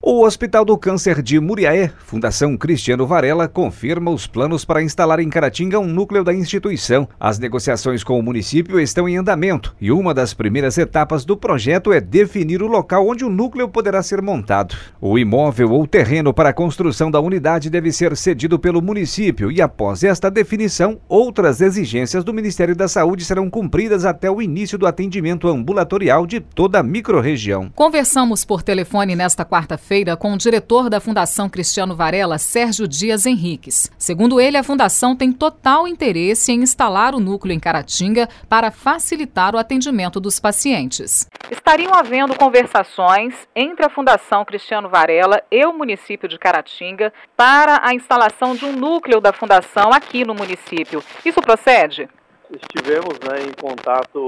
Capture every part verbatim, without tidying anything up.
O Hospital do Câncer de Muriaé, Fundação Cristiano Varela, confirma os planos para instalar em Caratinga um núcleo da instituição. As negociações com o município estão em andamento e uma das primeiras etapas do projeto é definir o local onde o núcleo poderá ser montado. O imóvel ou terreno para a construção da unidade deve ser cedido pelo município e, após esta definição, outras exigências do Ministério da Saúde serão cumpridas até o início do atendimento ambulatorial de toda a microrregião. Conversamos por telefone nesta quarta-feira com o diretor da Fundação Cristiano Varela, Sérgio Dias Henriques. Segundo ele, a Fundação tem total interesse em instalar o núcleo em Caratinga para facilitar o atendimento dos pacientes. Estariam havendo conversações entre a Fundação Cristiano Varela e o município de Caratinga para a instalação de um núcleo da Fundação aqui no município. Isso procede? Estivemos, né, em contato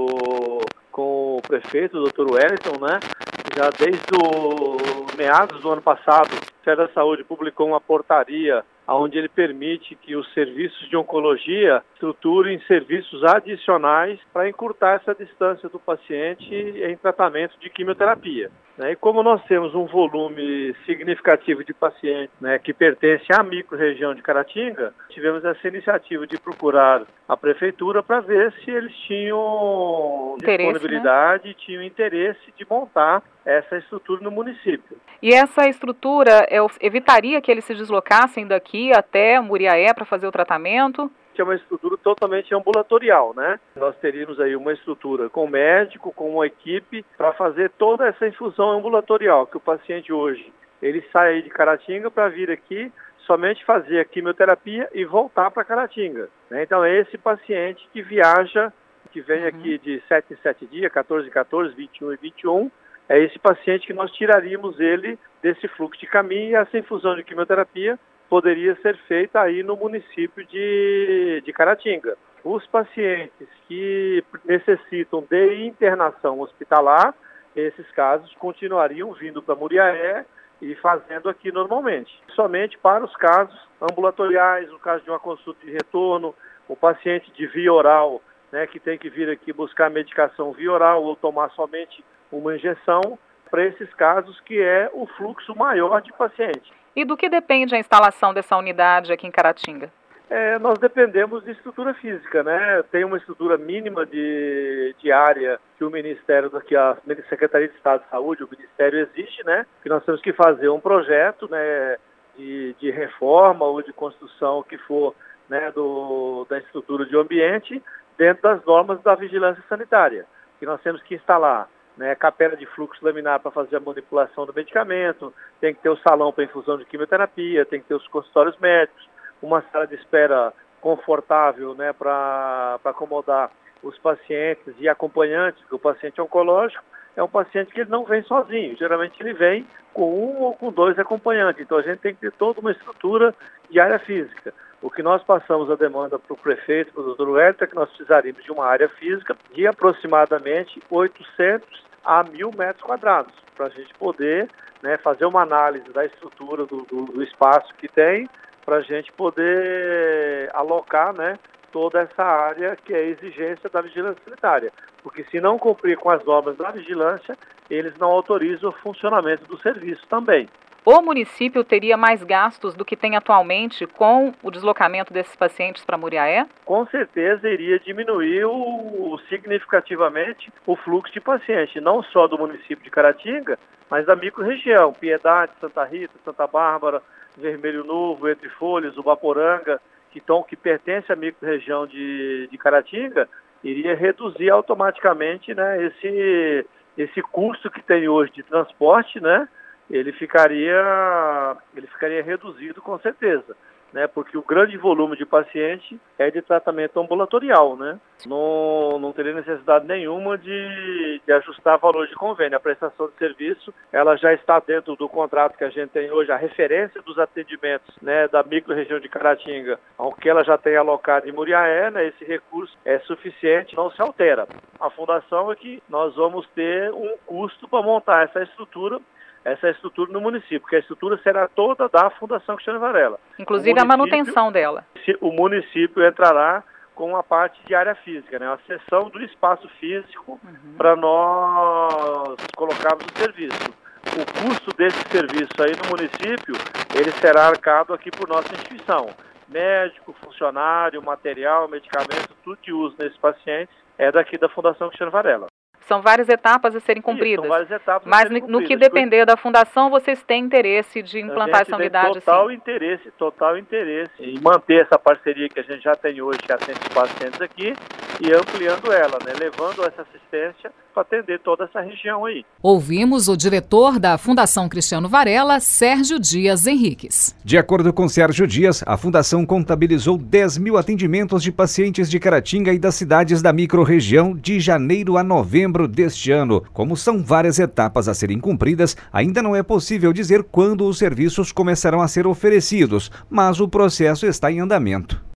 com o prefeito, o doutor Wellington, né? Já desde o meados do ano passado, o Ministério da Saúde publicou uma portaria onde ele permite que os serviços de oncologia estruturem serviços adicionais para encurtar essa distância do paciente em tratamento de quimioterapia. E como nós temos um volume significativo de pacientes, né, que pertencem à microrregião de Caratinga, tivemos essa iniciativa de procurar a prefeitura para ver se eles tinham interesse, disponibilidade, né? tinham interesse de montar essa estrutura no município. E essa estrutura é, evitaria que eles se deslocassem daqui até Muriaé para fazer o tratamento? É uma estrutura totalmente ambulatorial, né? Nós teríamos aí uma estrutura com médico, com uma equipe para fazer toda essa infusão ambulatorial, que o paciente hoje, ele sai aí de Caratinga para vir aqui somente fazer a quimioterapia e voltar para Caratinga, né? Então é esse paciente que viaja, que vem uhum. aqui de sete em sete dias, quatorze em quatorze, vinte e um em vinte e um, é esse paciente que nós tiraríamos ele desse fluxo de caminho e essa infusão de quimioterapia poderia ser feita aí no município de, de Caratinga. Os pacientes que necessitam de internação hospitalar, esses casos continuariam vindo para Muriaé e fazendo aqui normalmente. Somente para os casos ambulatoriais, no caso de uma consulta de retorno, o paciente de via oral, né, que tem que vir aqui buscar medicação via oral ou tomar somente uma injeção, para esses casos que é o fluxo maior de pacientes. E do que depende a instalação dessa unidade aqui em Caratinga? É, nós dependemos de estrutura física, né? Tem uma estrutura mínima de, de área que o Ministério, que a Secretaria de Estado de Saúde, o Ministério exige, né? Que nós temos que fazer um projeto, né, de, de reforma ou de construção que for, né, do, da estrutura de ambiente dentro das normas da vigilância sanitária. Que nós temos que instalar, né, capela de fluxo laminar para fazer a manipulação do medicamento, tem que ter o salão para infusão de quimioterapia, tem que ter os consultórios médicos, uma sala de espera confortável, né, para acomodar os pacientes e acompanhantes, porque o paciente oncológico é um paciente que ele não vem sozinho, geralmente ele vem com um ou com dois acompanhantes, então a gente tem que ter toda uma estrutura de área física. O que nós passamos a demanda para o prefeito, para o doutor Wellington, é que nós precisaríamos de uma área física de aproximadamente oitocentos a mil metros quadrados, para a gente poder, né, fazer uma análise da estrutura do, do, do espaço que tem, para a gente poder alocar, né, toda essa área que é exigência da vigilância sanitária. Porque se não cumprir com as normas da vigilância, eles não autorizam o funcionamento do serviço também. O município teria mais gastos do que tem atualmente com o deslocamento desses pacientes para Muriaé? Com certeza iria diminuir o, o, significativamente o fluxo de pacientes, não só do município de Caratinga, mas da microrregião, Piedade, Santa Rita, Santa Bárbara, Vermelho Novo, Entre Folhas, Ubaporanga, que, tão, que pertence à microrregião de, de Caratinga, iria reduzir automaticamente, né, esse, esse custo que tem hoje de transporte, né? Ele ficaria, ele ficaria reduzido com certeza, né? Porque o grande volume de paciente é de tratamento ambulatorial, né? Não, não teria necessidade nenhuma de, de ajustar valor de convênio. A prestação de serviço, ela já está dentro do contrato que a gente tem hoje, a referência dos atendimentos, né, da microrregião de Caratinga, ao que ela já tem alocado em Muriaé, né? Esse recurso é suficiente, não se altera. A fundação é que nós vamos ter um custo para montar essa estrutura, essa estrutura no município, porque a estrutura será toda da Fundação Cristiano Varela. Inclusive a manutenção dela. O município entrará com a parte de área física, né? A cessão do espaço físico uhum. para nós colocarmos o serviço. o custo desse serviço aí no município, ele será arcado aqui por nossa instituição. Médico, funcionário, material, medicamento, tudo que usa nesses pacientes é daqui da Fundação Cristiano Varela. São várias etapas a serem cumpridas. Isso, são várias etapas a Mas serem no cumpridas. Que depender da fundação, vocês têm interesse de implantar essa unidade? Total sim. interesse, total interesse em manter essa parceria que a gente já tem hoje, que atende os pacientes aqui, e ampliando ela, né? Levando essa assistência para atender toda essa região aí. Ouvimos o diretor da Fundação Cristiano Varela, Sérgio Dias Henriques. De acordo com Sérgio Dias, a Fundação contabilizou dez mil atendimentos de pacientes de Caratinga e das cidades da microrregião de janeiro a novembro deste ano. Como são várias etapas a serem cumpridas, ainda não é possível dizer quando os serviços começarão a ser oferecidos, mas o processo está em andamento.